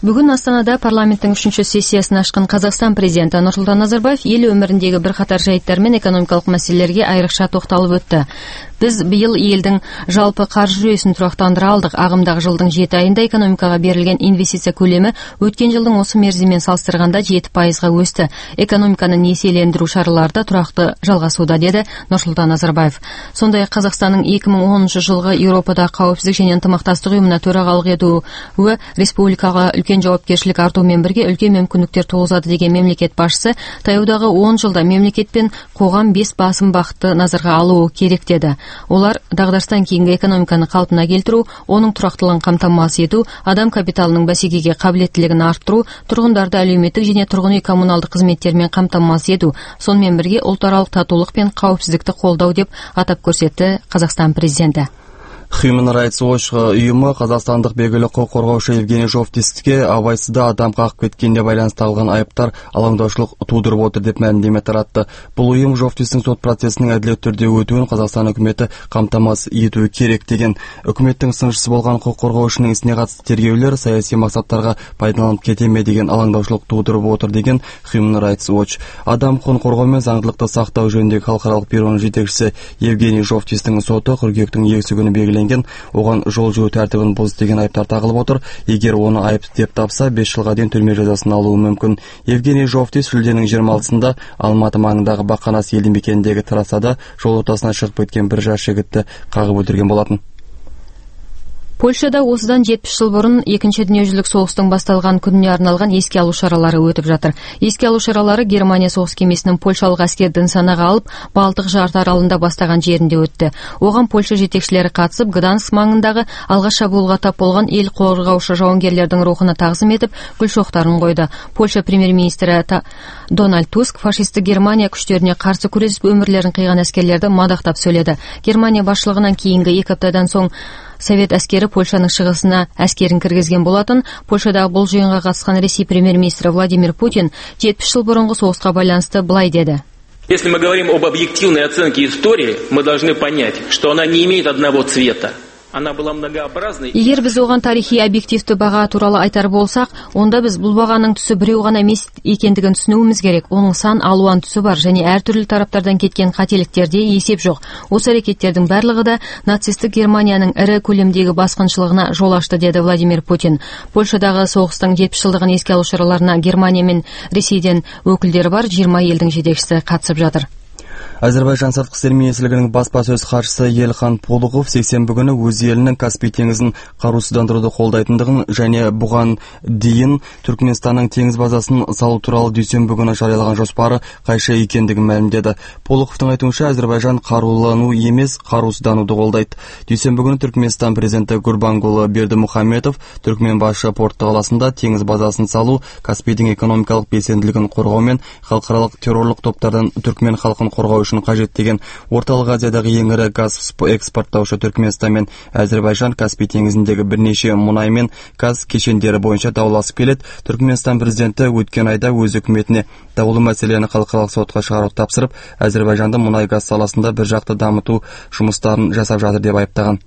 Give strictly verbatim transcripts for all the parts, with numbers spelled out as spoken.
Бүгін Астанада парламенттің үшінші сессиясын ашқан Қазақстан президенті Нұрсұлтан Назарбаев ел өміріндегі бірқатар жайттар мен экономикалық мәселелерге айрықша тоқталып өтті. Біз биыл елдің жалпы қаржы жүйесін тұрақтандыра алдық. Ағымдағы жылдың жеті айында экономикаға берілген инвестиция көлемі өткен жылдың осы мерзіммен салыстырғанда жеті пайызға өсті. Экономиканы несиелендіру шаралары да тұрақты жалғасуда, деді Нұрсұлтан Назарбаев. Сондай-ақ Қазақстанның екі мың оныншы жылғы Еуропада қауіпсіздік және ынтымақтастық ұйымына төрағалық етуі республикаға үлкен жауапкершілік артуымен бірге үлкен мүмкіндіктер туғызады деген мемлекет басшысы таяудағы он жылда мемлекет пен қоғам бес басым бағытты назарға алуы керек деді. Олар дағдарыстан кейінгі экономиканы қалпына келтіру, оның тұрақтылығын қамтамасыз ету, адам капиталының бәсекеге қабілеттілігін арттыру, тұрғындарды әлеуметтік және тұрғын үй коммуналдық қызметтермен қамтамасыз ету, сонымен бірге ұлтаралық татулық пен қауіпсіздікті қолдау деп атап көрсетті Қазақстан президенті. Human Rights Watch ұйымы қазақстандық белгілі құқық қорғаушы Евгений Жовтиске абайсызда адам қағып кеткеніне байланысты тағылған айыптар алаңдаушылық тудырып отыр деп мәлімдеме таратты. Бұл ұйым Жовтистің сот процесінің әділетті түрде өтуін Қазақстан үкіметі қамтамасыз етуі керек деген. Үкіметтің сыншысы болған құқық қорғаушының ісіне қатысты тергеулер саяси мақсаттарға пайдаланып кете ме деген алаңдаушылық тудырып отыр деген Human Rights Watch. Адам құқығын қорғау мен заңдылықты сақтау жөніндегі халықаралық бюроның жетекшісі Евгений Жовтистің соты қыркүйектің екісі күні белгіленген. Оған жол жүру тәртібін бұзды деген айыптар тағылып отыр. Егер оны айыпты деп тапса, бес жылға дейін түрме жазасын алуы мүмкін. Евгений Жовтис шілденің жиырма алтысында Алматы маңындағы Бақанас елді мекеніндегі трассада жол ортасына шығып кеткен бір жас жігітті қағып өлтірген болатын. Польшада осыдан жетпіс жыл бұрын екінші дүниежүзілік соғыстың басталған күніне арналған еске алу шаралары өтіп жатыр. Еске алу шаралары Германия соғыс кемесінің польшалық әскерді нысанаға алып, Балтық жарты аралында бастаған жерінде өтті. Оған Польша жетекшілері қатысып, Гданск маңындағы алғаш шабуылға тап болған ел қорғаушы жауынгерлердің рухына тағзым етіп, гүл шоқтарын қойды. Польша премьер-министрі Дональд Туск фашистік Германия күштеріне қарсы күресіп өмірлерін қиған әскерлерді мадақтап сөйледі. Германия басшылығынан кейінгі екі аптадан соң Совет әскері Польшаның шығысына әскерін кіргізген болатын. Польшадағы бұл жиынға қатысқан Ресей премьер-министрі Владимир Путин жетпіс жыл бұрынғы соғысқа байланысты былай деді. Если мы говорим об объективной оценке истории, мы должны понять, что она не имеет одного цвета. Егер біз оған тарихи объективті баға туралы айтар болсақ, онда біз бұл бағаның түсі біреу ғана емес екендігін түсінуіміз керек. Оның сан алуан түсі бар және әртүрлі тараптардан кеткен қателіктерде есеп жоқ. Осы әрекеттердің барлығы да нацистік Германияның ірі көлемдегі басқыншылығына жол ашты, деді Владимир Путин. Польшадағы соғыстың жетпіс жылдығын еске алу шараларына Германия мен Ресейден өкілдері бар жиырма елдің жетекшісі қатысып жатыр. Әзербайжан сыртқы істер министрлігінің баспасөз хатшысы Елхан Полығов сексенбі күні өз елінің Каспий теңізін қарусыздандыруды қолдайтындығын және бұған дейін Түркменстанның теңіз базасын салу туралы дүйсенбі күні жариялаған жоспары қайшы екендігін мәлімдеді. Полығовтың айтуынша Әзербайжан қарулану емес, қарусыздануды қолдайды. Дүйсенбі күні Түркменстан президенті Гурбангулы Бердімұхамедов Түркменбашы порты қаласында теңіз базасын салу, Каспийдің экономикалық белсенділігін қорғау мен халықаралық террорлық топтардан Түркмен халқын қорғау үшін қажет деген. Орталық Азиядағы ең ірі газ экспорттаушы Түркменстан мен Әзербайжан Каспий теңізіндегі бірнеше мұнай мен газ кешендері бойынша дауласып келеді. Түркменстан президенті өткен айда өз үкіметіне даулы мәселені халықаралық сотқа шығаруды тапсырып, Әзербайжанды мұнай газ саласында бір жақты дамыту жұмыстарын жасап жатыр деп айыптаған.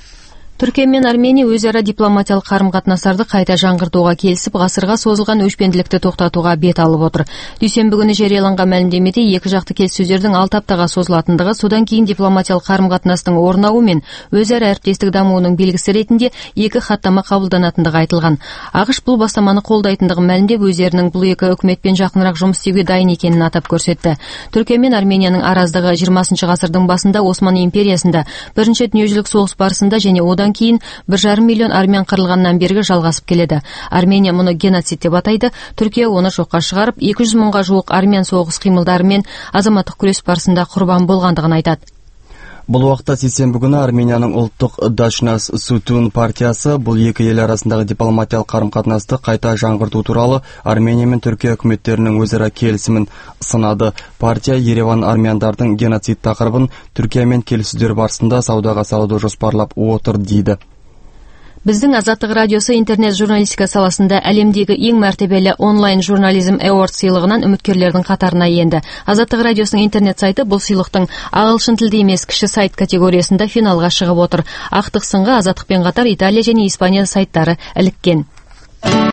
Түркия мен Армения өзара дипломатиялық қарым-қатынастарды қайта жаңғыртуға келісіп, ғасырға созылған өшпенділікті тоқтатуға бет алып отыр. Дүйсенбі күні жарияланған мәлімдемеде екі жақты келіссөздердің алты аптаға созылатындығы, содан кейін дипломатиялық қарым-қатынастың орнауы мен өзара әріптестік дамуының белгісі ретінде екі хаттама қабылданатындығы айтылған. ақш бұл бастаманы қолдайтындығын мәлімдеп, өздерінің бұл екі үкіметпен жақынырақ жұмыс істеуге дайын екенін атап көрсетті. Түркия мен Арменияның араздығы жиырмасыншы ғасырдың басында Осман империясында, бірінші дүниежүзілік соғыс барысында және одан кейін бір жарым миллион армян қырылғаннан бергі жалғасып келеді. Армения мұны геноцид деп атайды. Түркия оны жоққа шығарып, екі жүз мыңға жуық армян соғыс қимылдары мен азаматтық күрес барысында құрбан болғандығын айтады. Бұл уақытта сейсенбі күні Арменияның ұлттық Дашнас Сутун партиясы бұл екі ел арасындағы дипломатиялық қарым-қатынасты қайта жаңғырту туралы Армения мен Түркия үкіметтерінің өзара келісімін сынады. Партия Ереван армяндардың геноцид тақырыбын Түркиямен келіссөздер барысында саудаға салуды жоспарлап отыр дейді. Біздің Азаттық радиосы интернет журналистика саласында әлемдегі ең мәртебелі онлайн журнализм Award сыйлығынан үміткерлердің қатарына енді. Азаттық радиосының интернет сайты бұл сыйлықтың ағылшын тілді емес кіші сайт категориясында финалға шығып отыр. Ақтық сынға Азаттықпен қатар Италия және Испания сайттары іліккен.